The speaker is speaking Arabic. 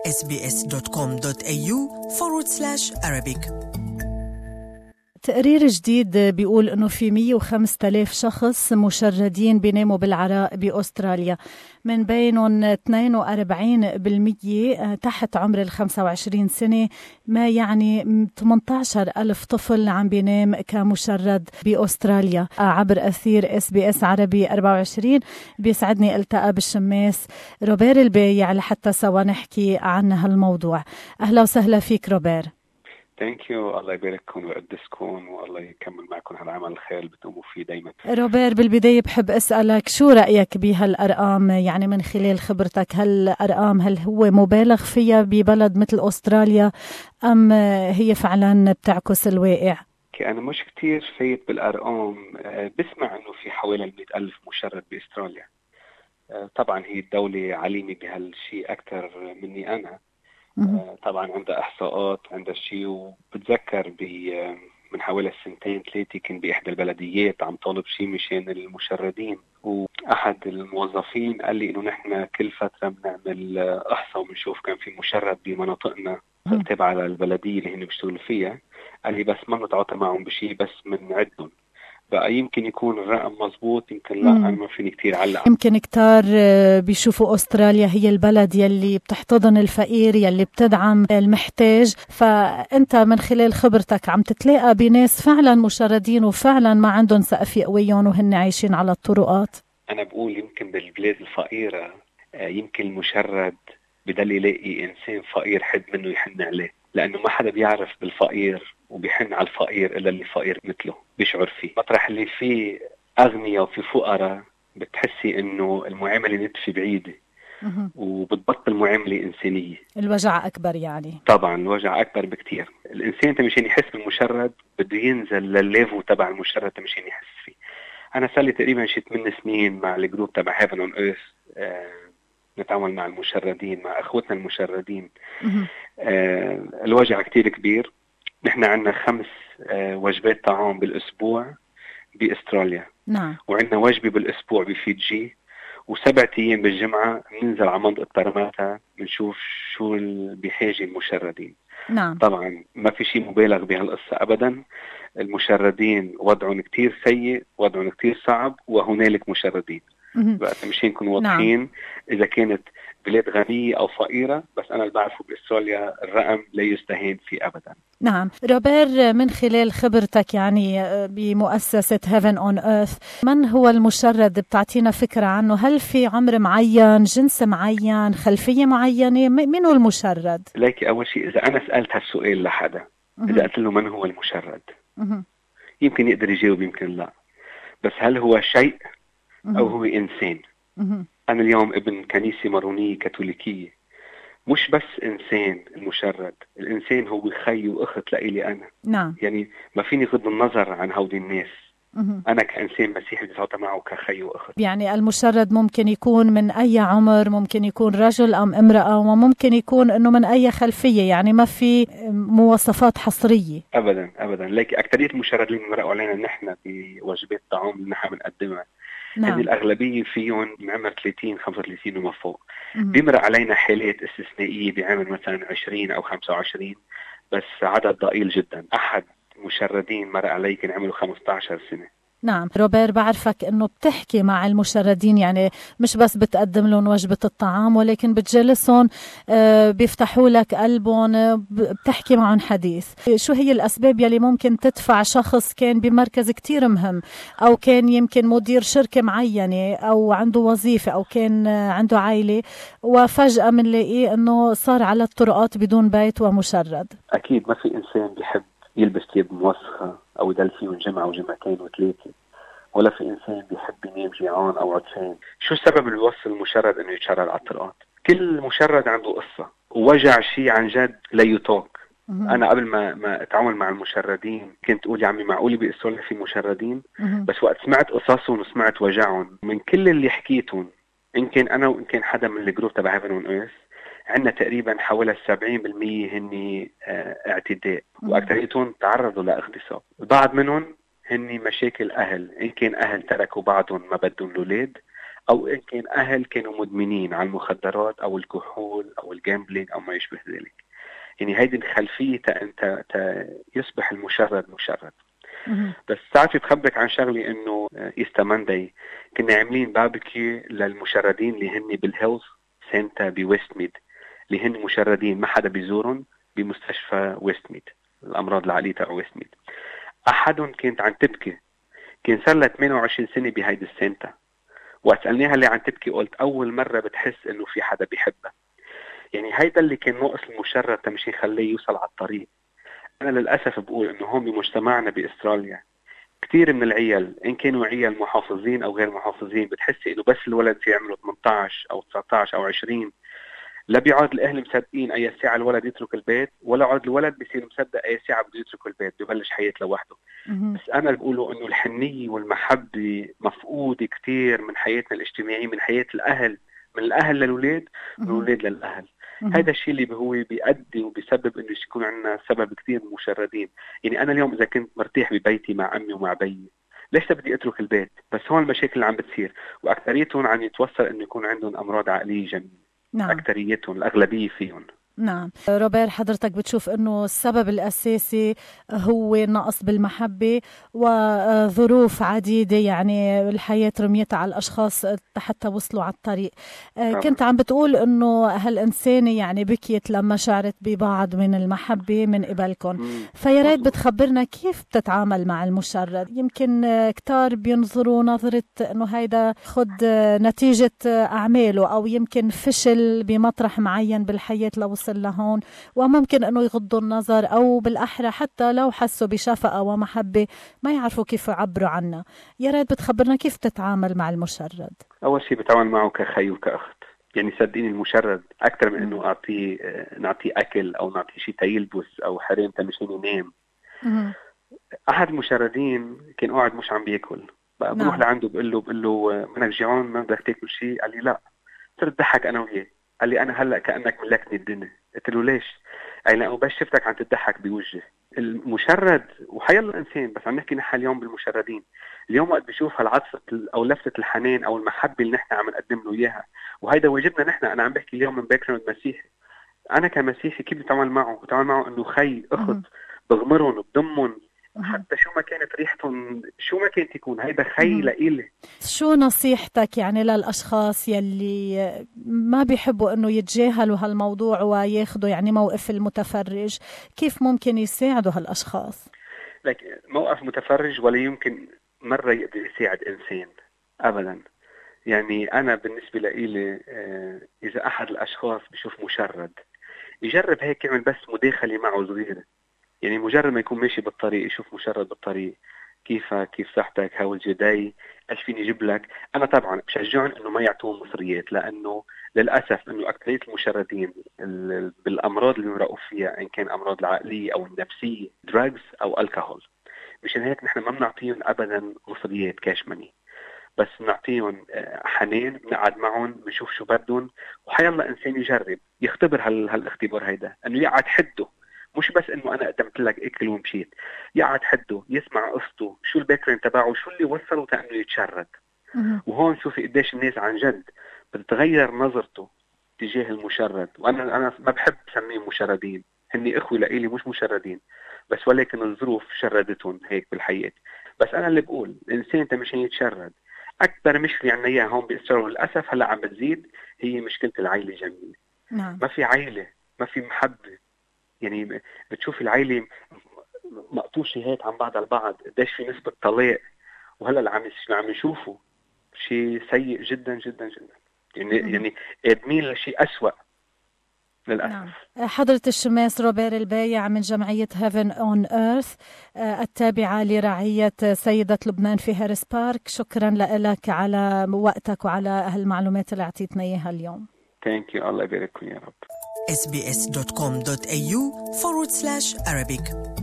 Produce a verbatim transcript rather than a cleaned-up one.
sbs.com.au forward slash Arabic. تقرير جديد بيقول أنه في مية وخمسة آلاف شخص مشردين بيناموا بالعراء بأستراليا، من بينهم اثنين وأربعين بالمية تحت عمر الخمسة وعشرين سنة، ما يعني ثمانية عشر ألف طفل عم بينام كمشرد بأستراليا. عبر أثير اس بي اس عربي أربعة وعشرين بيسعدني التقى بالشماس روبير البايع لحتى سوا نحكي عن هالموضوع. أهلا وسهلا فيك روبير. ثانك يو، الله يبارككم ويقدسكم والله يكمل معكم هالعمل الخير اللي بتقوموا فيه دايما. روبير، بالبداية بحب أسألك شو رأيك بهالأرقام؟ يعني من خلال خبرتك، هالأرقام هل هو مبالغ فيها ببلد مثل أستراليا أم هي فعلا بتعكس الواقع؟ أنا مش كتير فايت بالأرقام، بسمع أنه في حوالي مئة ألف مشرد بأستراليا. طبعا هي الدولة عليمة بهالشيء أكثر مني أنا. طبعا عندها احصاءات، عندها شيء. وبتذكر من حوالي سنتين ثلاثه كان باحدى البلديات عم طالب شيء مشان المشردين، واحد الموظفين قال لي انه نحن كل فتره بنعمل احصاء وبنشوف كان في مشرد بمناطقنا تابعه للبلديه اللي هن بيشتغلوا فيها. قال لي بس ما بنتعاطى معهم بشيء، بس بنعدهم. بقى يمكن يكون الرقم مزبوط، يمكن لا. أنا ما فيني كتير علق. يمكن كتار بيشوفوا أستراليا هي البلد يلي بتحتضن الفقير، يلي بتدعم المحتاج. فأنت من خلال خبرتك عم تتلاقى بناس فعلا مشردين وفعلا ما عندهم سقف يقويهم وهن عايشين على الطرقات؟ أنا بقول يمكن بالبلاد الفقيرة يمكن المشرد بدل يلاقي إنسان فقير حد منه يحن عليه، لأنه ما حدا بيعرف بالفقير وبيحن على الفقير إلا اللي فقير مثله بيشعر فيه. مطرح اللي فيه أغنياء وفي فقراء بتحسي إنه المعاملة نتفة بعيدة وبتبطل معاملة إنسانية. الوجع أكبر يعني. طبعا الوجع أكبر بكتير. الإنسان مشان يحس بالمشرد بده ينزل للليفو تبع المشرد مشان يحس فيه. أنا صار لي تقريبا شي ثمان سنين مع الجروب تبع هيفن أون إيرث، آه نتعامل مع المشردين، مع أخوتنا المشردين. آه الوجع كتير كبير. نحن عنا خمس آه وجبات طعام بالأسبوع بأستراليا. نعم. وعندنا وجبة بالأسبوع بفيجي، وسبعة أيام بالجمعة بننزل على منطقة باراماتا بنشوف شو بحاجة المشردين. نعم. طبعا ما في شيء مبالغ بهالقصة أبدا. المشردين وضعهم كتير سيء، وضعهم كتير صعب، وهنالك مشردين. بقى مشان نكون واضحين. نعم. إذا كانت بلاد غنية أو فقيرة، بس أنا اللي بعرفه بأستراليا الرقم لا يستهين فيه أبدا. نعم. روبير، من خلال خبرتك يعني بمؤسسة هيفن أون إيرث، من هو المشرد؟ بتعطينا فكرة عنه. هل في عمر معين، جنس معين، خلفية معينة؟ من هو المشرد؟ ليكي أول شيء، إذا أنا سألت هالسؤال لحدا، إذا قلت له من هو المشرد، يمكن يقدر يجاوب يمكن لا. بس هل هو شيء أو هو إنسان؟ أنا اليوم ابن كنيسة مارونية كاثوليكية. مش بس إنسان المشرد، الإنسان هو خي وأخت لإلي أنا. نعم. يعني ما فيني غض النظر عن هودي الناس. أنا كإنسان مسيحي بتعاطى معه كخي وأخت. يعني المشرد ممكن يكون من أي عمر، ممكن يكون رجل أم امرأة، وممكن يكون إنه من أي خلفية، يعني ما في مواصفات حصرية. أبدا أبدا. لكن أكترية المشردين اللي مرقوا علينا نحن بوجبات الطعام اللي نحن بنقدمها، نعم. هذه الأغلبية فيهم من عمر ثلاثين خمسة وثلاثين وما فوق. بيمرق علينا حالات استثنائية بعمر مثلا عشرين أو خمسة وعشرين، بس عدد ضئيل جدا. أحد مشردين مرق علي كان عمره خمسة عشر سنة. نعم. روبير، بعرفك انه بتحكي مع المشردين، يعني مش بس بتقدم لهم وجبة الطعام، ولكن بتجلسهم، بيفتحوا لك قلبهم، بتحكي معهم حديث. شو هي الأسباب يلي ممكن تدفع شخص كان بمركز كتير مهم، أو كان يمكن مدير شركة معينة، أو عنده وظيفة، أو كان عنده عائلة، وفجأة منلاقيه انه صار على الطرقات بدون بيت ومشرد؟ أكيد ما في إنسان بيحب يلبس ثياب موسخة أو يضل فيهم جمعة وجمعتين وثلاثة، ولا في إنسان بيحب ينام جيعان أو عطشان. شو السبب اللي بيوصل المشرد إنه يتشرد على الطرقات؟ كل مشرد عنده قصة ووجع شيء عن جد لا يطاق. أنا قبل ما ما أتعامل مع المشردين كنت أقول يا عمي معقولي بأستراليا في مشردين؟ بس وقت سمعت قصصهم وسمعت وجعهم من كل اللي حكيتهم، إن كان أنا وإن كان حدا من الجروب تبع هيفن أون إيرث، عندنا تقريبا حوالي سبعين بالمية هن اعتداء، وأكثريتهم تعرضوا لاغتصاب. البعض منهم هن مشاكل أهل، إن كان أهل تركوا بعضهم ما بدهم الأولاد، أو إن كان أهل كانوا مدمنين على المخدرات أو الكحول أو الجامبلينج أو ما يشبه ذلك. يعني هيدي الخلفية أنت يصبح المشرد مشرد. بس ساعات تخبرك عن شغلي إنه إيستا مانداي كنا عاملين باربيكيو للمشردين اللي هن بالهيلث سنتر بويست ميد، اللي هن مشردين ما حدا بيزورهم بمستشفى ويست ميد، الأمراض العقلية تاع ويست ميد. أحدهم كانت عن تبكي، كان صار لها ثمانية وعشرين سنة بهيدي السنتر، وأسألناها اللي عن تبكي قلت أول مرة بتحس إنه في حدا بيحبها. يعني هيدا اللي كان ناقص المشرد تمشي يخليه يوصل على الطريق. أنا للأسف بقول إنه هون بمجتمعنا بإستراليا كتير من العيال إن كانوا عيال محافظين أو غير محافظين بتحسي إنه بس الولد في يعملوا ثمانية عشر أو تسعة عشر أو عشرين لا بيعود الأهل مصدقين أي ساعة الولد يترك البيت، ولا عود الولد بيصير مصدق أي ساعة بده يترك البيت ببلش حياة لوحده. بس أنا بقوله إنه الحنية والمحبة مفقودة كتير من حياتنا الاجتماعية، من حياة الأهل، من الأهل للولاد، من الولاد للأهل. هذا الشيء اللي هو بيؤدي وبيسبب إنه يكون عندنا سبب كتير مشردين. يعني أنا اليوم إذا كنت مرتاح ببيتي مع أمي ومع بيي ليش بدي أترك البيت؟ بس هون المشاكل اللي عم بتصير، وأكثريتهم عم يتوصل إنه يكون عندهم أمراض عقلية جميلة. نعم. أكثريتهم الأغلبية فيهم. نعم. روبير، حضرتك بتشوف أنه السبب الأساسي هو نقص بالمحبة وظروف عديدة، يعني الحياة رميتها على الأشخاص حتى وصلوا على الطريق. طبعا. كنت عم بتقول أنه هالإنسانة يعني بكيت لما شعرت ببعض من المحبة من قبلكم، فياريت بتخبرنا كيف بتتعامل مع المشرد. يمكن كتار بينظروا نظرة أنه هيدا خد نتيجة أعماله، أو يمكن فشل بمطرح معين بالحياة لو وصل لهون، وممكن أنه يغضوا النظر، أو بالأحرى حتى لو حسوا بشفقة ومحبة ما يعرفوا كيف يعبروا عنها. يا ريت بتخبرنا كيف تتعامل مع المشرد. أول شيء بتعامل معه كخي وكأخت. يعني صدقيني المشرد أكثر من أنه أعطيه نعطيه أكل أو نعطيه شيء تيلبس أو حريم تمشين ينام. أحد المشردين كان قاعد مش عم بياكل، بقى بروح نعم. لعنده بقول له بقول له منك جيعان ما بدك تاكل شيء؟ قال لي لا. صرت ضحك أنا وياه. قال لي أنا هلأ كأنك ملكني الدنيا. قلت له ليش؟ قال لي بس شفتك عم تضحك بوجهي. المشرد وحيلا إنسان، بس عم نحكي نحن اليوم بالمشردين. اليوم وقت بشوف هالعطفة أو لفتة الحنان أو المحبة اللي نحن عم نقدم له إياها، وهيدا واجبنا نحن. أنا عم بحكي اليوم من باكراوند مسيحي. أنا كمسيحي كيف بتعامل معه؟ بتعامل معه إنه خي أخت، بغمرهم بضمهم حتى شو ما كانت ريحتهم، شو ما كانت يكون هيدا خي لإلي. شو نصيحتك يعني للأشخاص يلي ما بيحبوا إنه يتجاهلوا هالموضوع وياخدوا يعني موقف المتفرج؟ كيف ممكن يساعدوا هالأشخاص؟ لك موقف متفرج ولا يمكن مرة يقدر يساعد إنسان أبدا. يعني أنا بالنسبة لإلي إذا أحد الأشخاص بيشوف مشرد يجرب هيك يعمل بس مداخلة معه صغيرة. يعني مجرد ما يكون ماشي بالطريق يشوف مشرد بالطريق، كيفك، كيف صحتك، هاول جداي، ايش فيني اجيب لك. انا طبعا بشجعهم انه ما يعطوهم مصريات، لانه للاسف انه اكثريه المشردين بالامراض اللي مرقوا فيها ان كان امراض العقليه او النفسيه دراجز او الكحول. مشان هيك نحن ما بنعطيهم ابدا مصريات كاش ماني، بس بنعطيهم حنان، بنقعد معهم، بنشوف شو بدهم، وحيلا انسان يجرب يختبر هال هالاختبار هيدا، انه يقعد حده، مش بس انه انا قدمت لك اكل ومشيت. يقعد حده يسمع قصته، شو الباكرين تبعه، شو اللي وصله تانه يتشرد. وهون شوفي قديش الناس عن جد بتتغير نظرته تجاه المشرد. وانا انا ما بحب سميهم مشردين، هني اخوي لإلي مش مشردين، بس ولكن الظروف شردتهم هيك بالحياه. بس انا اللي بقول الانسان انت مش يتشرد. اكبر مشكله عندنا اياها هون باستراليا للاسف هلا عم بتزيد، هي مشكله العائله الجميله. نعم. ما في عائله، ما في محبه. يعني بتشوف العائله مقطوشه هيك عن بعض البعض، قديش في نسبه طلاق. وهلا اللي عم عم نشوفه شيء سيء جدا جدا جدا. يعني م- يعني ادمين لشيء أسوأ للأسف. نعم. حضرة الشماس روبير البايع من جمعية Heaven on Earth التابعة لرعية سيدة لبنان في هاريس بارك، شكرا لك على وقتك وعلى هالمعلومات اللي أعطيتنا إياها اليوم. Thank you. الله يبارككم يا رب. إس بي إس دوت كوم دوت إيه يو forward slash Arabic